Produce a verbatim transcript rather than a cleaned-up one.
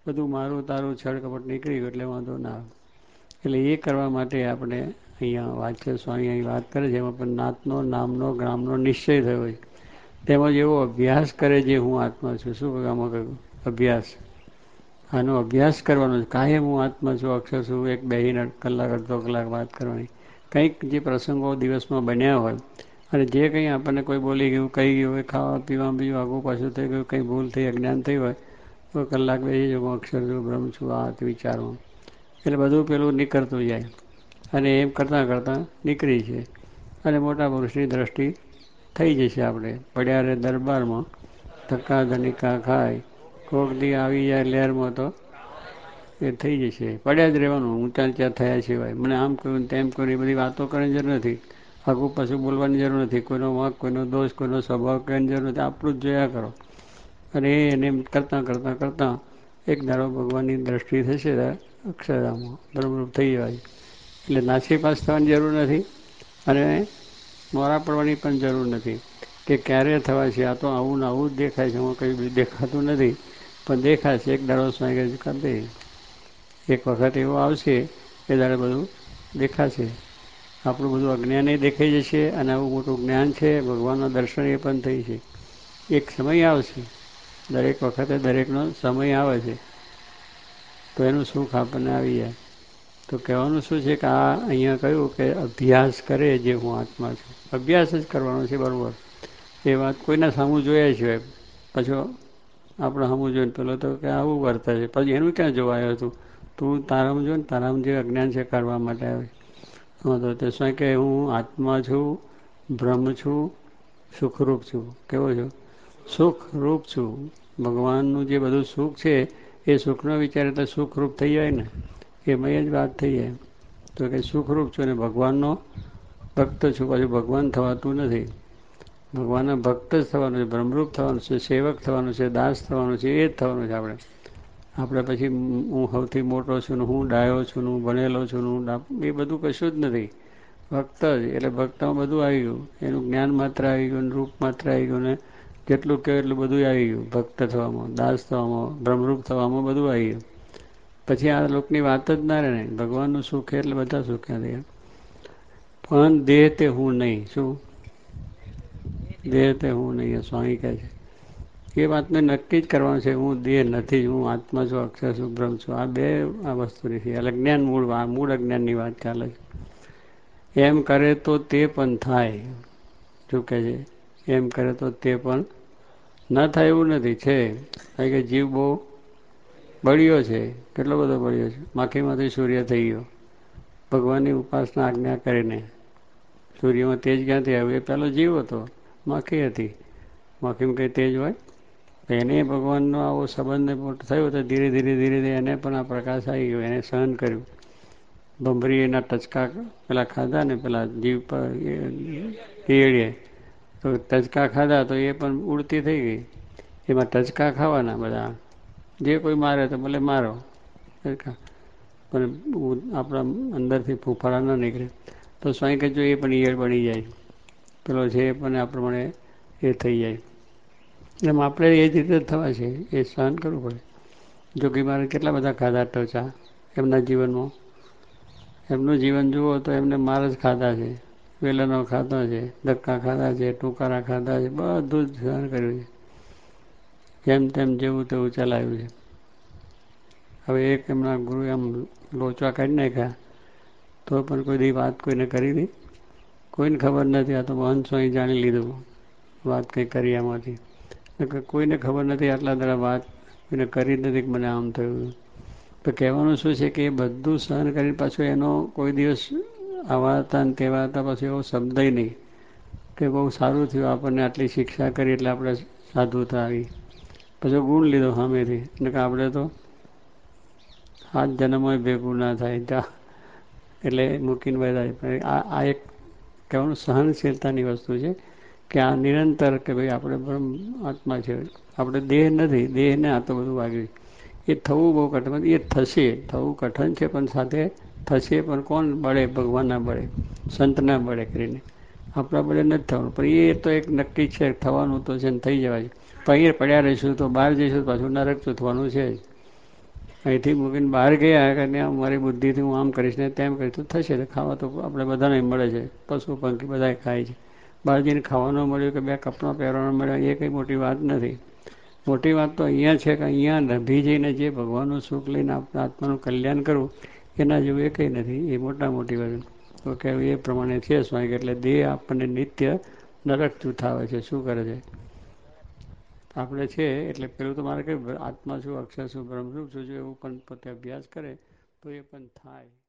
બધું મારું તારું છળ કપટ નીકળી ગયું એટલે વાંધો ના આવે. એટલે એ કરવા માટે આપણે અહીંયા વાંચે સ્વામી અહીં વાત કરે છે એમાં પણ નાતનો નામનો ગ્રામનો નિશ્ચય થયો હોય તેમજ એવો અભ્યાસ કરે જે હું આત્મા છું. શું આમાં કહ્યું? અભ્યાસ. આનો અભ્યાસ કરવાનો છે. કાયમ હું આત્મા છું, અક્ષર છું, એક બેહીને કલાક અડધો કલાક વાત કરવાની. કંઈક જે પ્રસંગો દિવસમાં બન્યા હોય અને જે કંઈ આપણને કોઈ બોલી ગયું, કહી ગયું હોય, ખાવા પીવા બીજું આગું પાછું થઈ ગયું, કંઈ ભૂલ થઈ, અજ્ઞાન થઈ હોય તો કલાક બેસી જાઉં, અક્ષર છું, બ્રહ્મ છું, આ વિચારવાનું. એટલે બધું પેલું નીકળતું જાય અને એમ કરતાં કરતાં નીકળી છે અને મોટા પુરુષની દ્રષ્ટિ થઈ જશે. આપણે પડ્યા રે દરબારમાં ધક્કા ધનિકા ખાય, કોક દી આવી જાય લહેરમાં તો એ થઈ જશે. પડ્યા જ રહેવાનું ઊંચા નીચા થયા સિવાય. મને આમ કહ્યું ને તેમ કહ્યું એ બધી વાતો કરવાની જરૂર નથી. આગું પાછું બોલવાની જરૂર નથી. કોઈનો વાંક, કોઈનો દોષ, કોઈનો સ્વભાવ કહેવાની જરૂર નથી. આપણું જ જોયા કરો અને એને એમ કરતાં કરતાં કરતાં એક દાડો ભગવાનની દ્રષ્ટિ થશે અક્ષરધામમાં બ્રહ્મરૂપ થઈ જવાય. એટલે નાસી પાસ થવાની જરૂર નથી અને મોડા પડવાની પણ જરૂર નથી કે ક્યારે થવા છે. આ તો આવું ને આવું જ દેખાય છે, હું કંઈ દેખાતું નથી પણ દેખાશે. એક દાડો સ્વામી કરી દે, એક વખત એવો આવશે એ દાડે બધું દેખાશે. આપણું બધું અજ્ઞાન એ દેખાઈ જશે અને આવું મોટું જ્ઞાન છે, ભગવાનના દર્શન એ પણ થઈ છે. એક સમય આવશે, દરેક વખતે દરેકનો સમય આવે છે તો એનું સુખ આપણને આવી જાય. તો કહેવાનું શું છે કે આ અહીંયા કહ્યું કે અભ્યાસ કરે જે હું આત્મા છું. અભ્યાસ જ કરવાનો છે બરાબર. એ વાત કોઈના સામું જોયા છે પાછો આપણે સામું જોઈને પેલો તો કે આવું વર્તે છે, પછી એનું ક્યાં જોવા આવ્યું હતું? તું તારામાં જો ને તારામાં જે અજ્ઞાન છે કાઢવા માટે આવે. હા તો તે શું કે હું આત્મા છું, બ્રહ્મ છું, સુખરૂપ છું. કેવો છું? સુખરૂપ છું. ભગવાનનું જે બધું સુખ છે એ સુખનો વિચાર એટલે સુખરૂપ થઈ જાય ને, એમાં જ વાત થઈ જાય. તો કે સુખરૂપ છું અને ભગવાનનો ભક્ત છું. પાછું ભગવાન થવાતું નથી. ભગવાનના ભક્ત જ થવાનું છે, બ્રહ્મરૂપ થવાનું છે, સેવક થવાનું છે, દાસ થવાનું છે. એ જ થવાનું છે આપણે. આપણે પછી હું સૌથી મોટો છું ને હું ડાયો છું ને હું ભણેલો છું ને હું એ બધું કશું જ નથી. ભક્ત જ. એટલે ભક્તમાં બધું આવી ગયું. એનું જ્ઞાન માત્ર આવી ગયું, રૂપ માત્ર આવી ગયું ને જેટલું કહેવાય એટલું બધું આવી ગયું. ભક્ત થવામાં, દાસ થવામાં, બ્રહ્મરૂપ થવામાં બધું આવી ગયું. પછી આ લોકની વાત જ ના રહે ને. ભગવાનનું સુખ એટલે બધા સુખ્યા થયા. પણ દેહ તે હું નહીં. શું? દેહ તે હું નહીં. સ્વામી કહે છે એ વાતને નક્કી જ કરવાનું છે. હું દેહ નથી, હું આત્મા છું, અક્ષર છું, બ્રહ્મ છું. આ બે આ વસ્તુની છે. એટલે જ્ઞાન મૂળ મૂળ અજ્ઞાનની વાત ચાલે છે. એમ કરે તો તે પણ થાય. શું કહે છે? એમ કરે તો તે પણ ના થાય એવું નથી. છે કારણ કે જીવ બહુ બળ્યો છે. કેટલો બધો બળ્યો છે. માખીમાંથી સૂર્ય થઈ ગયો ભગવાનની ઉપાસના આજ્ઞા કરીને. સૂર્યમાં તેજ ક્યાંથી આવ્યું? એ પહેલો જીવ હતો, માખી હતી. માખીમાં કંઈ તેજ હોય? એને ભગવાનનો આવો સંબંધ મોટો થયો તો ધીરે ધીરે ધીરે ધીરે એને પણ આ પ્રકાશ આવી ગયો. એને સહન કર્યું. ભમરી એના ટચકા પેલા ખાધા ને પેલા જીવ પર ઈયળે તો ટચકા ખાધા તો એ પણ ઉડતી થઈ ગઈ. એમાં ટચકા ખાવાના બધા. જે કોઈ મારે તો ભલે મારો, પણ આપણા અંદરથી ફૂફાડા ન નીકળે. તો સ્વાઈ કે જો એ પણ ઈયળ બની જાય. પેલો છે એ પણ આ પ્રમાણે એ થઈ જાય. એમ આપણે એ જ રીતે થવા છે. એ સહન કરવું પડે. જોગી મહારાજ કેટલા બધા ખાધા ટોચા એમના જીવનમાં. એમનું જીવન જુઓ તો એમને માર જ ખાધા છે, વેલનો ખાધા છે, ધક્કા ખાધા છે, ટૂંકારા ખાધા છે, બધું જ સહન કર્યું છે. જેમ તેમ જેવું તેવું ચલાવ્યું છે. હવે એક એમના ગુરુ એમ લોચા કાઢી નાખ્યા તો પણ કોઈ દી વાત કોઈને કરી નહીં. કોઈને ખબર નથી. આ તો મહંત સ્વામી જાણી લીધું વાત કંઈ કરી એમાંથી. કોઈને ખબર નથી આટલા દાડા વાત કોઈને કરી જ નથી કે મને આમ થયું. તો કહેવાનું શું છે કે એ બધું સહન કરીને પાછું એનો કોઈ દિવસ આવા હતા ને તેવા હતા પછી એવો શબ્દ નહીં કે બહુ સારું થયું આપણને આટલી શિક્ષા કરી એટલે આપણે સાધુતા આવી. પછી ગુણ લીધો સામેથી એટલે કે આપણે તો સાત જન્મમાં ભેગું ના થાય. એટલે મૂકીને બધા પણ આ આ એક કહેવાનું સહનશીલતાની વસ્તુ છે કે આ નિરંતર કે ભાઈ આપણે બ્રહ્મ આત્મા છે. આપણે દેહ નથી. દેહને આ તો બધું વાગ્યું. એ થવું બહુ કઠણ. એ થશે. થવું કઠણ છે પણ સાથે થશે. પણ કોણ બળે? ભગવાનના બળે, સંતના બળે કરીને. આપણા બળે નથી થવાનું. પણ એ તો એક નક્કી છે થવાનું તો છે ને થઈ જવાય છે. પણ અહીંયા પડ્યા રહીશું તો બહાર જઈશું પાછું નરક તો થવાનું છે જ. અહીંથી મૂકીને બહાર ગયા કે ત્યાં મારી બુદ્ધિથી હું આમ કરીશ ને તેમ કરીશ તો થશે તો ખાવા તો આપણે બધાને મળે છે, પશુ પંખી બધા ખાય છે. બહાર જઈને ખાવાનું મળ્યું કે બે કપડાં પહેરવાનું મળ્યા એ કંઈ મોટી વાત નથી. મોટી વાત તો અહીંયા છે કે અહીંયા નભી જઈને જે ભગવાનનું સુખ લઈને આપણા આત્માનું કલ્યાણ કરવું એના જેવું એ કંઈ નથી. એ મોટા મોટી વાત તો કે એ પ્રમાણે છે સ્વાભાવિક એટલે દેહ આપણને નિત્ય નરક ચૂથાવે છે. શું કરે છે? આપણે છે એટલે પેલું તો મારે કે આત્મા શું, અક્ષર શું, બ્રહ્મ શું છું એવું પણ પોતે અભ્યાસ કરે તો એ પણ થાય.